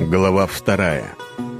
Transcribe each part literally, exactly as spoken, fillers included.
Глава вторая.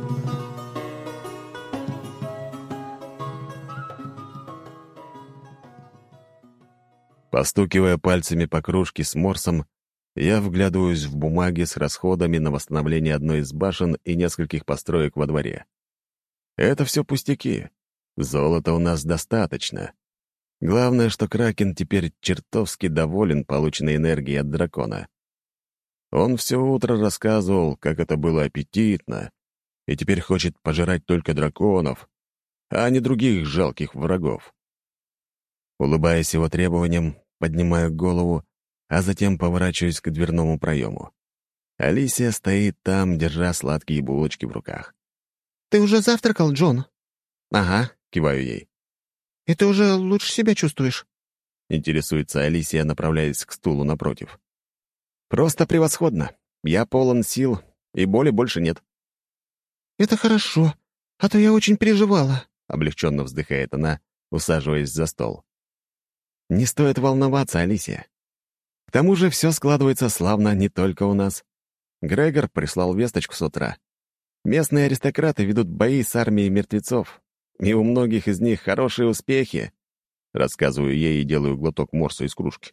Постукивая пальцами по кружке с морсом, я вглядываюсь в бумаги с расходами на восстановление одной из башен и нескольких построек во дворе. Это все пустяки. Золота у нас достаточно. Главное, что Кракен теперь чертовски доволен полученной энергией от дракона. Он все утро рассказывал, как это было аппетитно, и теперь хочет пожирать только драконов, а не других жалких врагов. Улыбаясь его требованиям, поднимаю голову, а затем поворачиваюсь к дверному проему. Алисия стоит там, держа сладкие булочки в руках. «Ты уже завтракал, Джон?» «Ага», — киваю ей. «И ты уже лучше себя чувствуешь?» — интересуется Алисия, направляясь к стулу напротив. «Просто превосходно. Я полон сил, и боли больше нет». «Это хорошо, а то я очень переживала», — облегченно вздыхает она, усаживаясь за стол. «Не стоит волноваться, Алисия. К тому же все складывается славно не только у нас. Грегор прислал весточку с утра. Местные аристократы ведут бои с армией мертвецов, и у многих из них хорошие успехи». Рассказываю ей и делаю глоток морса из кружки.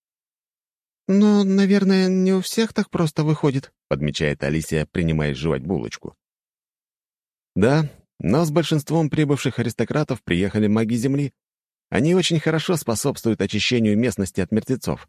«Но, наверное, не у всех так просто выходит», — подмечает Алисия, принимаясь жевать булочку. «Да, но с большинством прибывших аристократов приехали маги Земли. Они очень хорошо способствуют очищению местности от мертвецов».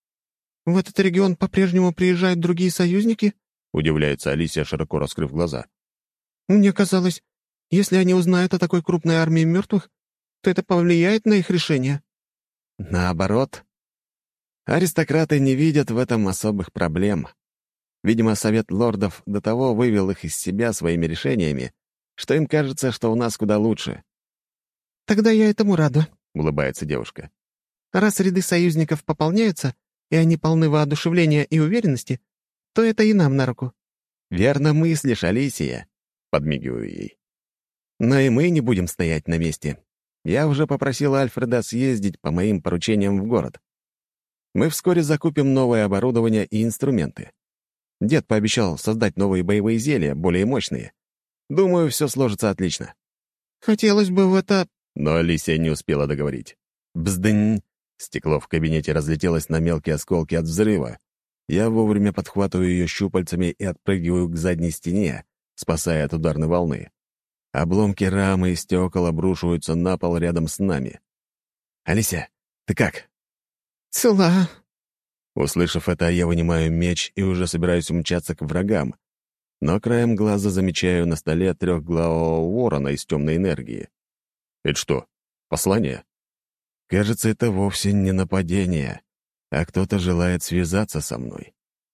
«В этот регион по-прежнему приезжают другие союзники?» — удивляется Алисия, широко раскрыв глаза. «Мне казалось, если они узнают о такой крупной армии мертвых, то это повлияет на их решение». «Наоборот. Аристократы не видят в этом особых проблем. Видимо, Совет лордов до того вывел их из себя своими решениями, что им кажется, что у нас куда лучше». «Тогда я этому рада», — улыбается девушка. «Раз ряды союзников пополняются, и они полны воодушевления и уверенности, то это и нам на руку». «Верно мыслишь, Алисия», — подмигиваю ей. «Но и мы не будем стоять на месте. Я уже попросил Альфреда съездить по моим поручениям в город. Мы вскоре закупим новое оборудование и инструменты. Дед пообещал создать новые боевые зелья, более мощные. Думаю, все сложится отлично». «Хотелось бы в это...» Но Алисия не успела договорить. Бздынь! Стекло в кабинете разлетелось на мелкие осколки от взрыва. Я вовремя подхватываю ее щупальцами и отпрыгиваю к задней стене, спасая от ударной волны. Обломки рамы и стекол обрушиваются на пол рядом с нами. «Алисия, ты как?» «Цела». Услышав это, я вынимаю меч и уже собираюсь умчаться к врагам, но краем глаза замечаю на столе трехглавого ворона из темной энергии. Это что, послание? Кажется, это вовсе не нападение, а кто-то желает связаться со мной.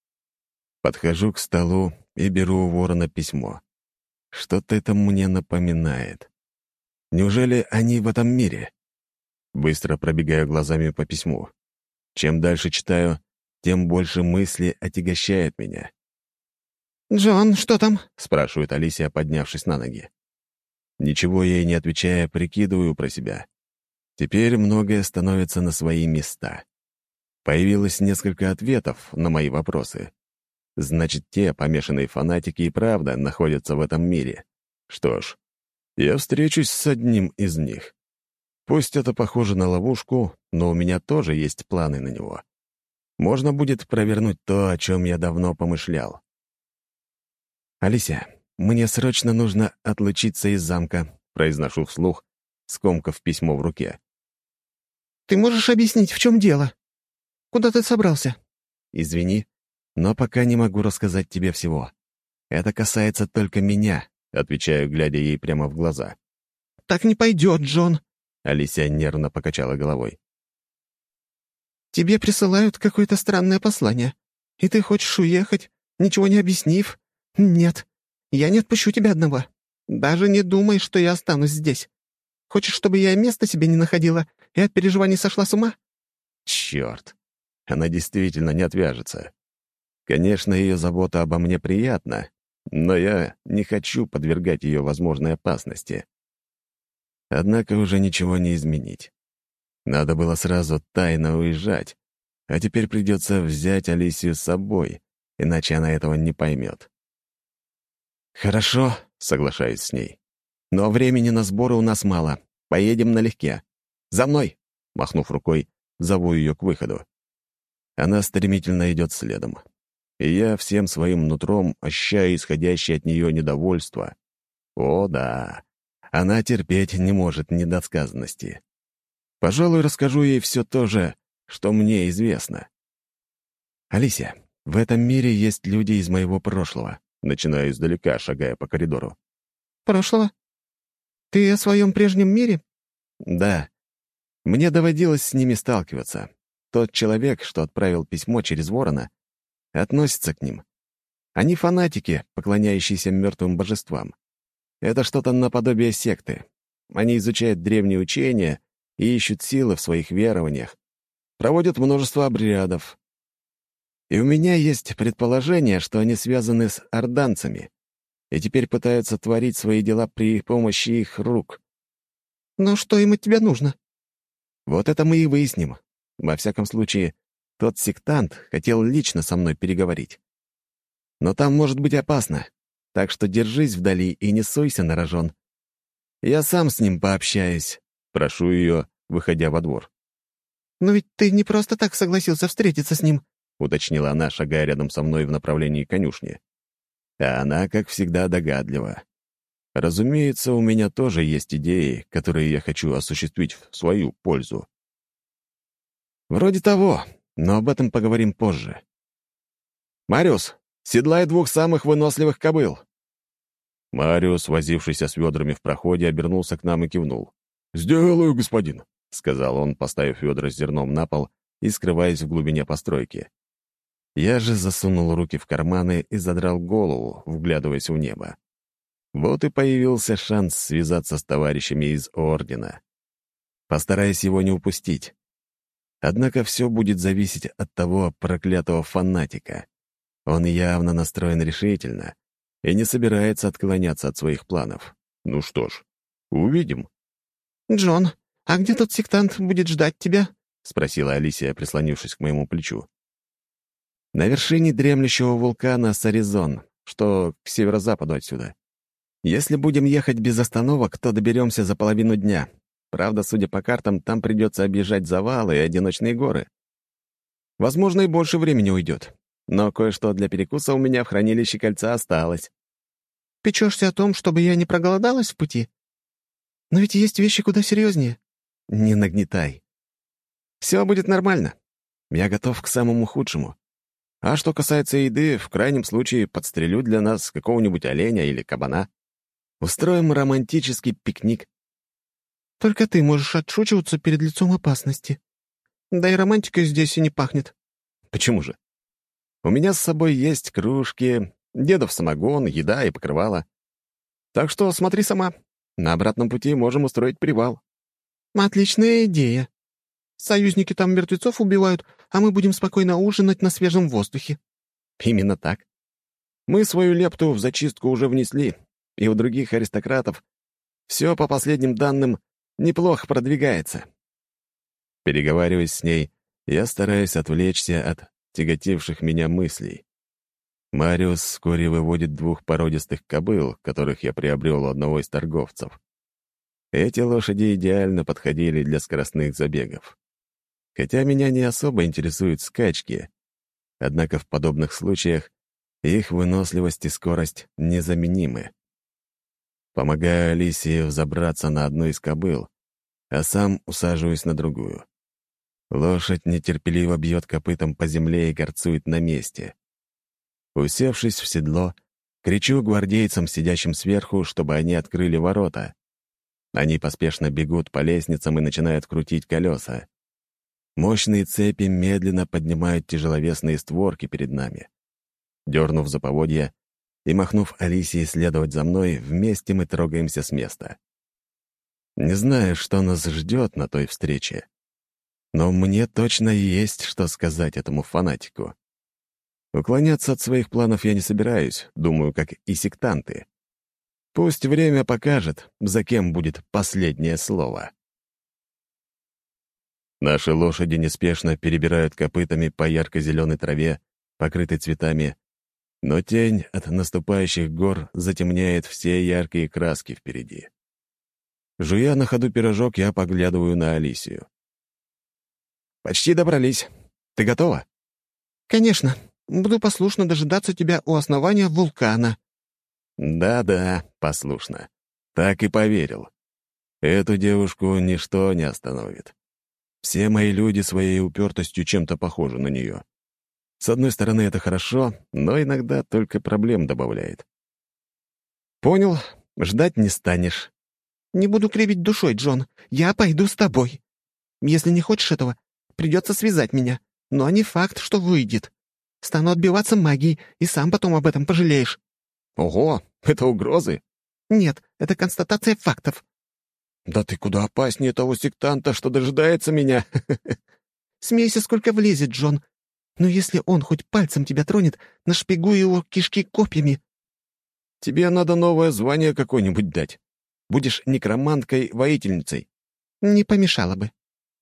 Подхожу к столу и беру у ворона письмо. Что-то это мне напоминает. Неужели они в этом мире? Быстро пробегаю глазами по письму. Чем дальше читаю, тем больше мысли отягощают меня. «Джон, что там?» — спрашивает Алисия, поднявшись на ноги. Ничего ей не отвечая, прикидываю про себя. Теперь многое становится на свои места. Появилось несколько ответов на мои вопросы. Значит, те помешанные фанатики и правда находятся в этом мире. Что ж, я встречусь с одним из них. Пусть это похоже на ловушку, но у меня тоже есть планы на него. Можно будет провернуть то, о чем я давно помышлял. «Алисия, мне срочно нужно отлучиться из замка», — произношу вслух, скомкав письмо в руке. «Ты можешь объяснить, в чем дело? Куда ты собрался?» «Извини, но пока не могу рассказать тебе всего. Это касается только меня», — отвечаю, глядя ей прямо в глаза. «Так не пойдет, Джон», — Алисия нервно покачала головой. «Тебе присылают какое-то странное послание, и ты хочешь уехать, ничего не объяснив? Нет, я не отпущу тебя одного. Даже не думай, что я останусь здесь. Хочешь, чтобы я места себе не находила и от переживаний сошла с ума?» Черт, она действительно не отвяжется. Конечно, ее забота обо мне приятна, но я не хочу подвергать ее возможной опасности. Однако уже ничего не изменить. Надо было сразу тайно уезжать, а теперь придется взять Алисию с собой, иначе она этого не поймет. «Хорошо», — соглашаюсь с ней. «Но времени на сборы у нас мало. Поедем налегке. За мной!» Махнув рукой, зову ее к выходу. Она стремительно идет следом. И я всем своим нутром ощущаю исходящее от нее недовольство. О, да, она терпеть не может недосказанности. Пожалуй, расскажу ей все то же, что мне известно. «Алисия, в этом мире есть люди из моего прошлого», начинаю издалека, шагая по коридору. «Прошлого? Ты о своем прежнем мире?» «Да. Мне доводилось с ними сталкиваться. Тот человек, что отправил письмо через ворона, относится к ним. Они фанатики, поклоняющиеся мертвым божествам. Это что-то наподобие секты. Они изучают древние учения и ищут силы в своих верованиях, проводят множество обрядов. И у меня есть предположение, что они связаны с орданцами и теперь пытаются творить свои дела при помощи их рук. «Но что им от тебя нужно?» Вот это мы и выясним. Во всяком случае, тот сектант хотел лично со мной переговорить. Но там может быть опасно, так что держись вдали и не суйся на рожон. Я сам с ним пообщаюсь», — прошу ее, выходя во двор. «Но ведь ты не просто так согласился встретиться с ним», — уточнила она, шагая рядом со мной в направлении конюшни. А она, как всегда, догадлива. Разумеется, у меня тоже есть идеи, которые я хочу осуществить в свою пользу. Вроде того, но об этом поговорим позже. «Мариус, седлай двух самых выносливых кобыл!» Мариус, возившийся с ведрами в проходе, обернулся к нам и кивнул. «Сделаю, господин», — сказал он, поставив ведра с зерном на пол и скрываясь в глубине постройки. Я же засунул руки в карманы и задрал голову, вглядываясь в небо. Вот и появился шанс связаться с товарищами из Ордена. Постараюсь его не упустить. Однако все будет зависеть от того проклятого фанатика. Он явно настроен решительно и не собирается отклоняться от своих планов. Ну что ж, увидим. «Джон, а где тот сектант будет ждать тебя?» — спросила Алисия, прислонившись к моему плечу. «На вершине дремлющего вулкана Саризон, что к северо-западу отсюда. Если будем ехать без остановок, то доберемся за половину дня. Правда, судя по картам, там придется объезжать завалы и одиночные горы. Возможно, и больше времени уйдет. Но кое-что для перекуса у меня в хранилище кольца осталось». «Печешься о том, чтобы я не проголодалась в пути? Но ведь есть вещи куда серьезнее». «Не нагнетай. Все будет нормально. Я готов к самому худшему. А что касается еды, в крайнем случае подстрелю для нас какого-нибудь оленя или кабана. Устроим романтический пикник». «Только ты можешь отшучиваться перед лицом опасности. Да и романтикой здесь и не пахнет». «Почему же? У меня с собой есть кружки, дедов самогон, еда и покрывало. Так что смотри сама. На обратном пути можем устроить привал». «Отличная идея. Союзники там мертвецов убивают, а мы будем спокойно ужинать на свежем воздухе». «Именно так. Мы свою лепту в зачистку уже внесли, и у других аристократов все, по последним данным, неплохо продвигается». Переговариваясь с ней, я стараюсь отвлечься от тяготевших меня мыслей. Мариус вскоре выводит двух породистых кобыл, которых я приобрел у одного из торговцев. Эти лошади идеально подходили для скоростных забегов. Хотя меня не особо интересуют скачки, однако в подобных случаях их выносливость и скорость незаменимы. Помогаю Алисии взобраться на одну из кобыл, а сам усаживаюсь на другую. Лошадь нетерпеливо бьет копытом по земле и горцует на месте. Усевшись в седло, кричу гвардейцам, сидящим сверху, чтобы они открыли ворота. Они поспешно бегут по лестницам и начинают крутить колеса. Мощные цепи медленно поднимают тяжеловесные створки перед нами. Дернув за поводья и махнув Алисии следовать за мной, вместе мы трогаемся с места. Не знаю, что нас ждет на той встрече, но мне точно есть что сказать этому фанатику. Уклоняться от своих планов я не собираюсь, думаю, как и сектанты. Пусть время покажет, за кем будет последнее слово. Наши лошади неспешно перебирают копытами по ярко-зеленой траве, покрытой цветами. но тень от наступающих гор затемняет все яркие краски впереди. Жуя на ходу пирожок, я поглядываю на Алисию. «Почти добрались. Ты готова?» «Конечно. Буду послушно дожидаться тебя у основания вулкана». «Да-да, послушно. Так и поверил. Эту девушку ничто не остановит. Все мои люди своей упертостью чем-то похожи на нее. С одной стороны, это хорошо, но иногда только проблем добавляет». «Понял. Ждать не станешь». «Не буду кривить душой, Джон. Я пойду с тобой. Если не хочешь этого, придется связать меня. Но не факт, что выйдет. Стану отбиваться магией, и сам потом об этом пожалеешь». «Ого, это угрозы?» «Нет, это констатация фактов». «Да ты куда опаснее того сектанта, что дожидается меня!» «Смейся, сколько влезет, Джон. Но если он хоть пальцем тебя тронет, нашпигуй его кишки копьями». «Тебе надо новое звание какое-нибудь дать. Будешь некроманткой-воительницей». «Не помешало бы.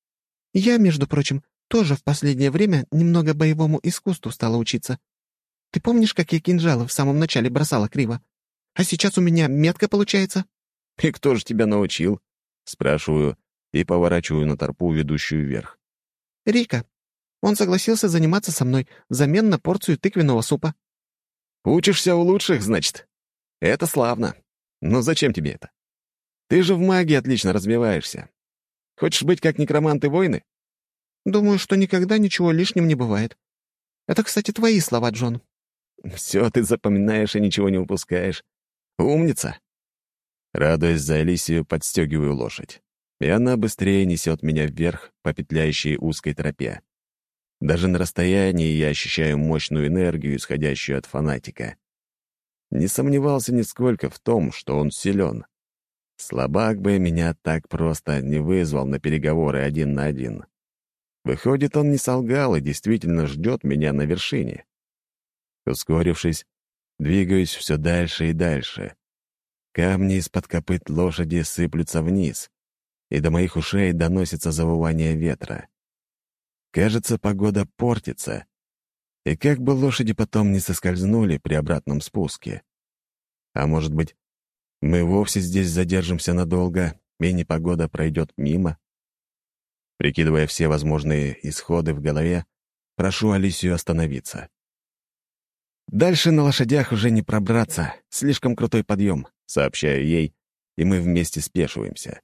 Я, между прочим, тоже в последнее время немного боевому искусству стала учиться. Ты помнишь, как я кинжалы в самом начале бросала криво? А сейчас у меня метко получается». «И кто же тебя научил?» — спрашиваю и поворачиваю на торпу, ведущую вверх. «Рика. Он согласился заниматься со мной взамен на порцию тыквенного супа». «Учишься у лучших, значит? Это славно. Но зачем тебе это? Ты же в магии отлично развиваешься. Хочешь быть как некроманты-воины?» «Думаю, что никогда ничего лишним не бывает. Это, кстати, твои слова, Джон». «Все ты запоминаешь и ничего не упускаешь. Умница!» Радуясь за Алисию, подстегиваю лошадь, и она быстрее несет меня вверх по петляющей узкой тропе. Даже на расстоянии я ощущаю мощную энергию, исходящую от фанатика. Не сомневался нисколько в том, что он силен. Слабак бы меня так просто не вызвал на переговоры один на один. Выходит, он не солгал и действительно ждет меня на вершине. Ускорившись, двигаюсь все дальше и дальше. Камни из-под копыт лошади сыплются вниз, и до моих ушей доносится завывание ветра. Кажется, погода портится, и как бы лошади потом не соскользнули при обратном спуске. А может быть, мы вовсе здесь задержимся надолго, и непогода пройдет мимо? Прикидывая все возможные исходы в голове, прошу Алисию остановиться. «Дальше на лошадях уже не пробраться, слишком крутой подъем», — сообщаю ей, и мы вместе спешиваемся.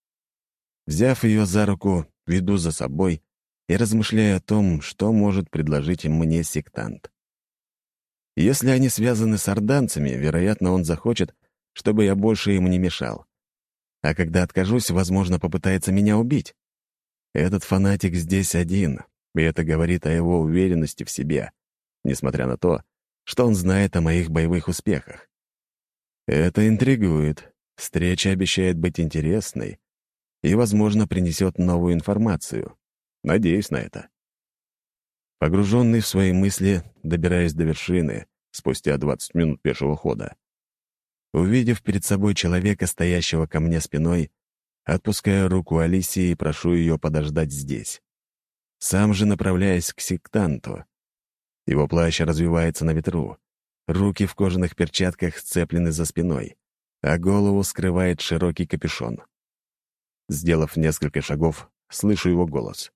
Взяв ее за руку, веду за собой и размышляю о том, что может предложить мне сектант. Если они связаны с орданцами, вероятно, он захочет, чтобы я больше ему не мешал. А когда откажусь, возможно, попытается меня убить. Этот фанатик здесь один, и это говорит о его уверенности в себе, несмотря на то, что он знает о моих боевых успехах. Это интригует. Встреча обещает быть интересной и, возможно, принесет новую информацию. Надеюсь на это. Погруженный в свои мысли, добираюсь до вершины спустя двадцать минут пешего хода. Увидев перед собой человека, стоящего ко мне спиной, отпускаю руку Алисии и прошу ее подождать здесь. Сам же направляюсь к сектанту. Его плащ развивается на ветру. Руки в кожаных перчатках сцеплены за спиной, а голову скрывает широкий капюшон. Сделав несколько шагов, слышу его голос.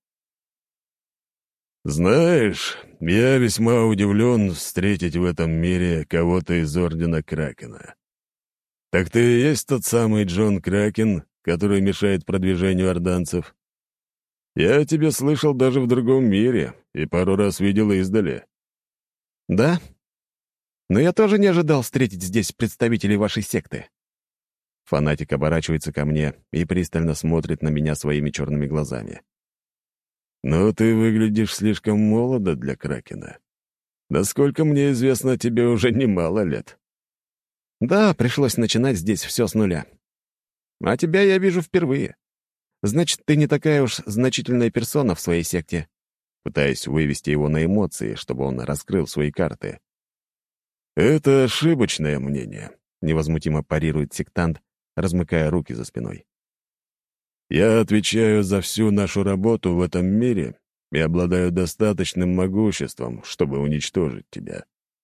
«Знаешь, я весьма удивлен встретить в этом мире кого-то из Ордена Кракена. Так ты и есть тот самый Джон Кракен, который мешает продвижению орданцев? Я тебя слышал даже в другом мире и пару раз видел издали». «Да? Но я тоже не ожидал встретить здесь представителей вашей секты». Фанатик оборачивается ко мне и пристально смотрит на меня своими черными глазами. «Но ты выглядишь слишком молодо для Кракена. Насколько мне известно, тебе уже немало лет». «Да, пришлось начинать здесь все с нуля. А тебя я вижу впервые. Значит, ты не такая уж значительная персона в своей секте». Пытаясь вывести его на эмоции, чтобы он раскрыл свои карты. «Это ошибочное мнение», — невозмутимо парирует сектант, размыкая руки за спиной. «Я отвечаю за всю нашу работу в этом мире и обладаю достаточным могуществом, чтобы уничтожить тебя.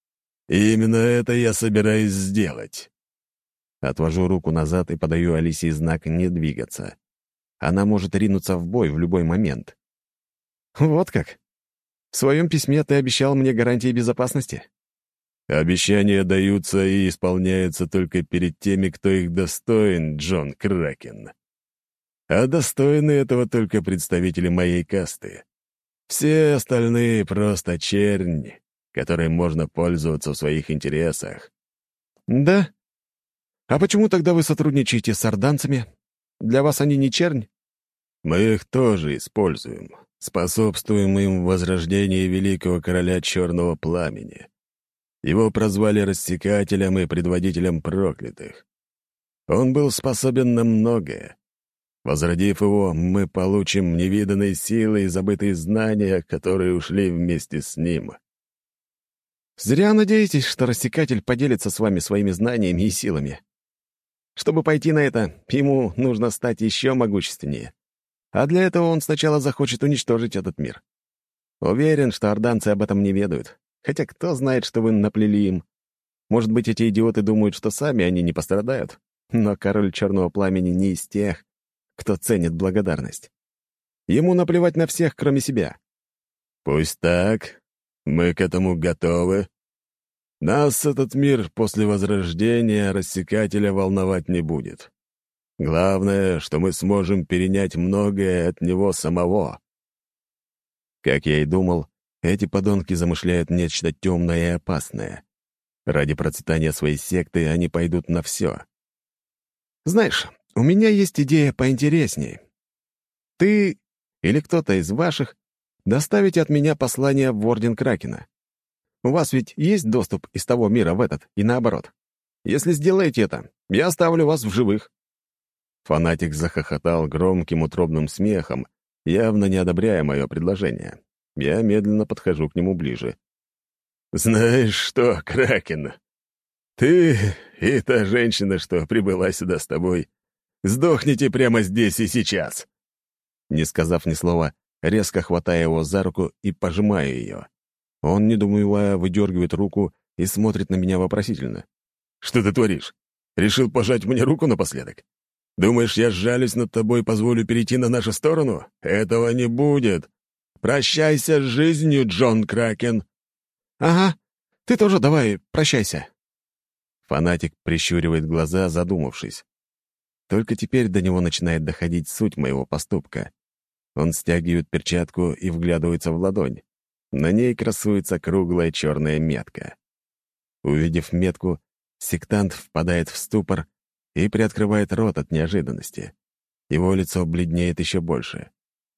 И именно это я собираюсь сделать. Отвожу руку назад и подаю Алисе знак «не двигаться». Она может ринуться в бой в любой момент. Вот как? В своем письме ты обещал мне гарантии безопасности? Обещания даются и исполняются только перед теми, кто их достоин, Джон Кракен. А достойны этого только представители моей касты. Все остальные — просто чернь, которой можно пользоваться в своих интересах. Да? А почему тогда вы сотрудничаете с орданцами? Для вас они не чернь? Мы их тоже используем, способствуем им в возрождении великого короля Черного Пламени. Его прозвали Рассекателем и Предводителем Проклятых. Он был способен на многое. Возродив его, мы получим невиданные силы и забытые знания, которые ушли вместе с ним. Зря надеетесь, что Рассекатель поделится с вами своими знаниями и силами. Чтобы пойти на это, ему нужно стать еще могущественнее. А для этого он сначала захочет уничтожить этот мир. Уверен, что орданцы об этом не ведают. Хотя кто знает, что вы наплели им. Может быть, эти идиоты думают, что сами они не пострадают. Но король Черного Пламени не из тех, кто ценит благодарность. Ему наплевать на всех, кроме себя. Пусть так. Мы к этому готовы. Нас этот мир после возрождения Рассекателя волновать не будет. Главное, что мы сможем перенять многое от него самого. Как я и думал, эти подонки замышляют нечто темное и опасное. Ради процветания своей секты они пойдут на все. Знаешь, у меня есть идея поинтереснее. Ты или кто-то из ваших доставите от меня послание в Орден Кракена. У вас ведь есть доступ из того мира в этот и наоборот. Если сделаете это, я оставлю вас в живых». Фанатик захохотал громким утробным смехом, явно не одобряя мое предложение. Я медленно подхожу к нему ближе. «Знаешь что, Кракен, ты и та женщина, что прибыла сюда с тобой, сдохните прямо здесь и сейчас!» Не сказав ни слова, резко хватая его за руку и пожимаю ее. Он, не думая, выдергивает руку и смотрит на меня вопросительно. «Что ты творишь? Решил пожать мне руку напоследок? Думаешь, я сжалюсь над тобой и позволю перейти на нашу сторону? Этого не будет. Прощайся с жизнью, Джон Кракен!» «Ага, ты тоже давай, прощайся». Фанатик прищуривает глаза, задумавшись. Только теперь до него начинает доходить суть моего поступка. Он стягивает перчатку и вглядывается в ладонь. На ней красуется круглая черная метка. Увидев метку, сектант впадает в ступор и приоткрывает рот от неожиданности. Его лицо бледнеет еще больше.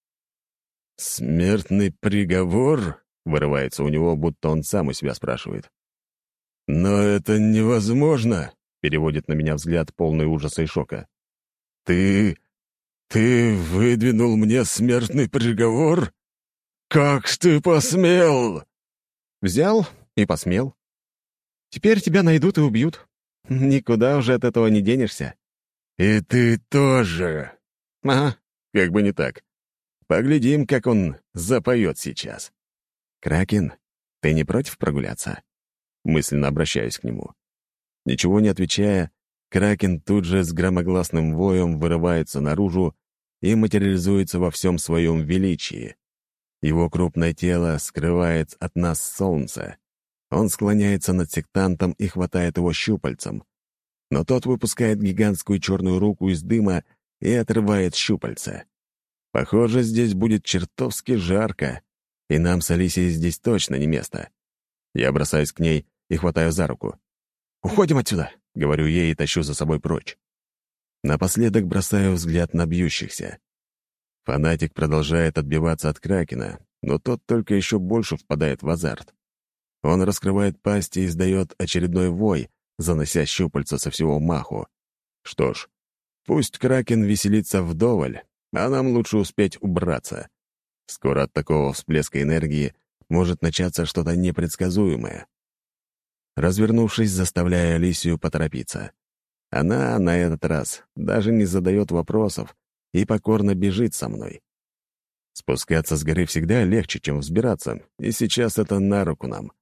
«Смертный приговор?» — вырывается у него, будто он сам у себя спрашивает. «Но это невозможно!» — переводит на меня взгляд полный ужаса и шока. «Ты... ты выдвинул мне смертный приговор? Как ты посмел?» «Взял и посмел. Теперь тебя найдут и убьют. Никуда уже от этого не денешься». «И ты тоже!» «Ага, как бы не так. Поглядим, как он запоет сейчас». «Кракен, ты не против прогуляться?» Мысленно обращаюсь к нему. Ничего не отвечая, Кракен тут же с громогласным воем вырывается наружу и материализуется во всем своем величии. Его крупное тело скрывает от нас солнце. Он склоняется над сектантом и хватает его щупальцем. Но тот выпускает гигантскую черную руку из дыма и отрывает щупальца. Похоже, здесь будет чертовски жарко, и нам с Алисией здесь точно не место. Я бросаюсь к ней и хватаю за руку. «Уходим отсюда!» — говорю ей и тащу за собой прочь. Напоследок бросаю взгляд на бьющихся. Фанатик продолжает отбиваться от Кракена, но тот только еще больше впадает в азарт. Он раскрывает пасть и издает очередной вой, занося щупальца со всего маху. Что ж, пусть Кракен веселится вдоволь, а нам лучше успеть убраться. Скоро от такого всплеска энергии может начаться что-то непредсказуемое. Развернувшись, заставляю Алисию поторопиться. Она на этот раз даже не задает вопросов и покорно бежит со мной. Спускаться с горы всегда легче, чем взбираться, и сейчас это на руку нам.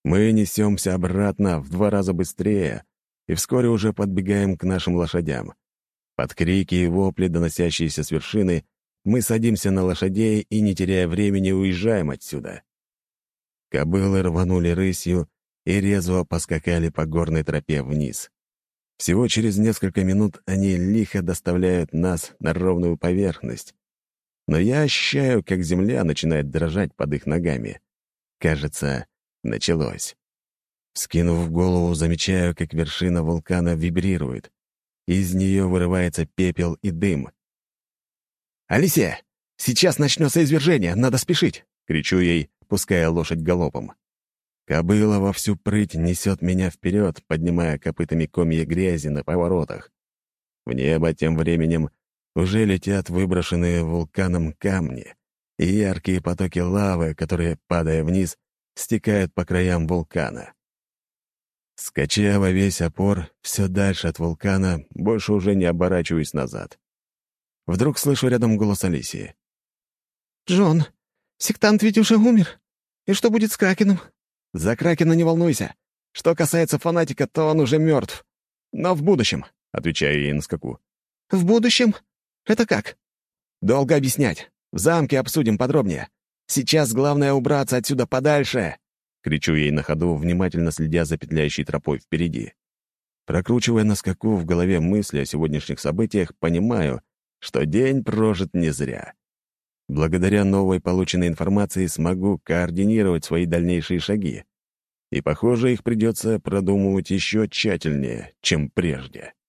Мы несемся обратно в два раза быстрее и вскоре уже подбегаем к нашим лошадям. Под крики и вопли, доносящиеся с вершины, мы садимся на лошадей и, не теряя времени, уезжаем отсюда. Кобылы рванули рысью и резво поскакали по горной тропе вниз. Всего через несколько минут они лихо доставляют нас на ровную поверхность. Но я ощущаю, как земля начинает дрожать под их ногами. Кажется, началось. Скинув голову, замечаю, как вершина вулкана вибрирует. Из нее вырывается пепел и дым. «Алисия, сейчас начнется извержение, надо спешить!» — кричу ей, пуская лошадь галопом. Кобыла во всю прыть несет меня вперед, поднимая копытами комья грязи на поворотах. В небо тем временем уже летят выброшенные вулканом камни и яркие потоки лавы, которые, падая вниз, стекают по краям вулкана. Скача во весь опор, все дальше от вулкана, больше уже не оборачиваюсь назад. Вдруг слышу рядом голос Алисии. «Джон, сектант ведь уже умер. И что будет с Кракеном?» «За Кракена не волнуйся. Что касается фанатика, то он уже мертв. Но в будущем», — отвечаю ей на скаку. «В будущем? Это как?» «Долго объяснять. В замке обсудим подробнее. Сейчас главное убраться отсюда подальше!» — кричу ей на ходу, внимательно следя за петляющей тропой впереди. Прокручивая на скаку в голове мысли о сегодняшних событиях, понимаю, что день прожит не зря. Благодаря новой полученной информации смогу координировать свои дальнейшие шаги. И, похоже, их придется продумывать еще тщательнее, чем прежде.